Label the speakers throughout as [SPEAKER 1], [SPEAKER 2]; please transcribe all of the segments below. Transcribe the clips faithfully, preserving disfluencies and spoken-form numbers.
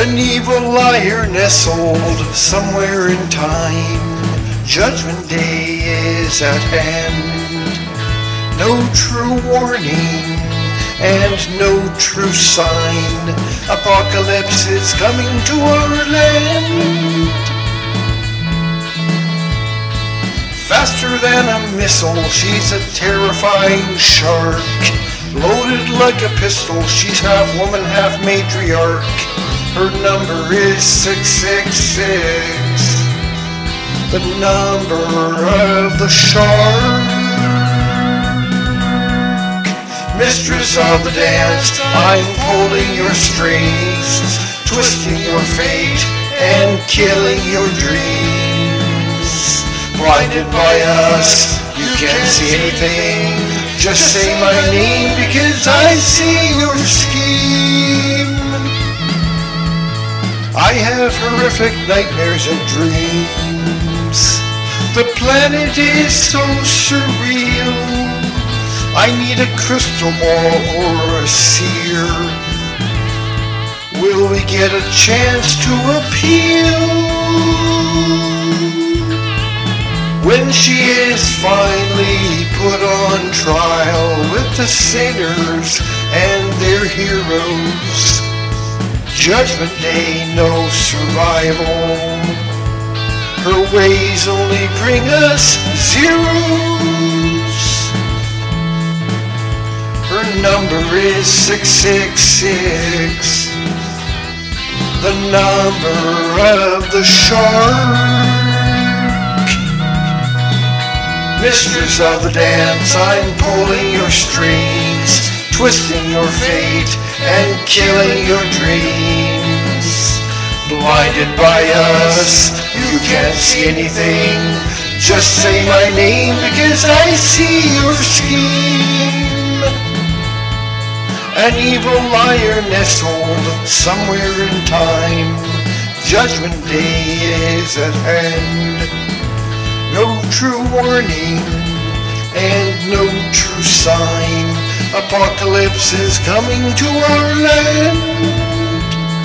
[SPEAKER 1] An evil liar nestled somewhere in time. Judgment day is at hand. No true warning and no true sign. Apocalypse is coming to our land. Faster than a missile, she's a terrifying shark. Loaded like a pistol, she's half woman, half matriarch. Her number is six six six, the number of the shark. Mistress of the dance, I'm pulling your strings, twisting your fate and killing your dreams. Blinded by us, you can't see anything. Just say my name because I see your scheme. I have horrific nightmares and dreams. The planet is so surreal. I need a crystal ball or a seer. Will we get a chance to appeal? When she is finally put on trial with the sinners and their heroes, Judgment Day, no survival. Her ways only bring us zeros. Her number is six six six, the number of the shark. Mistress of the dance, I'm pulling your strings, twisting your fate and killing your dreams. Blinded by us, you can't see anything. Just say my name because I see your scheme. An evil liar nestled somewhere in time. Judgment Day is at hand. No true warning and no true sign. Apocalypse is coming to our land.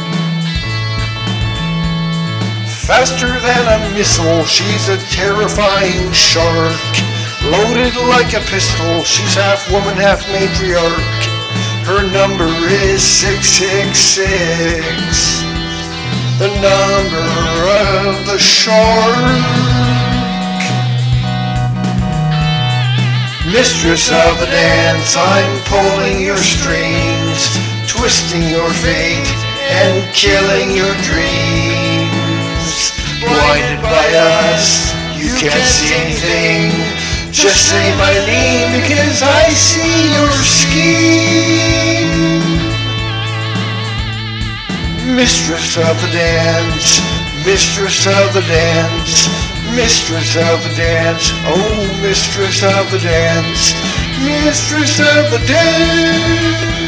[SPEAKER 1] Faster than a missile, she's a terrifying shark. Loaded like a pistol, she's half woman, half matriarch. Her number is six six six, the number of the shark. Mistress of the dance, I'm pulling your strings, twisting your fate and killing your dreams. Blinded by us, you can't see anything. Just say my name because I see your scheme. Mistress of the dance, mistress of the dance, mistress of the dance, oh mistress of the dance, mistress of the dance.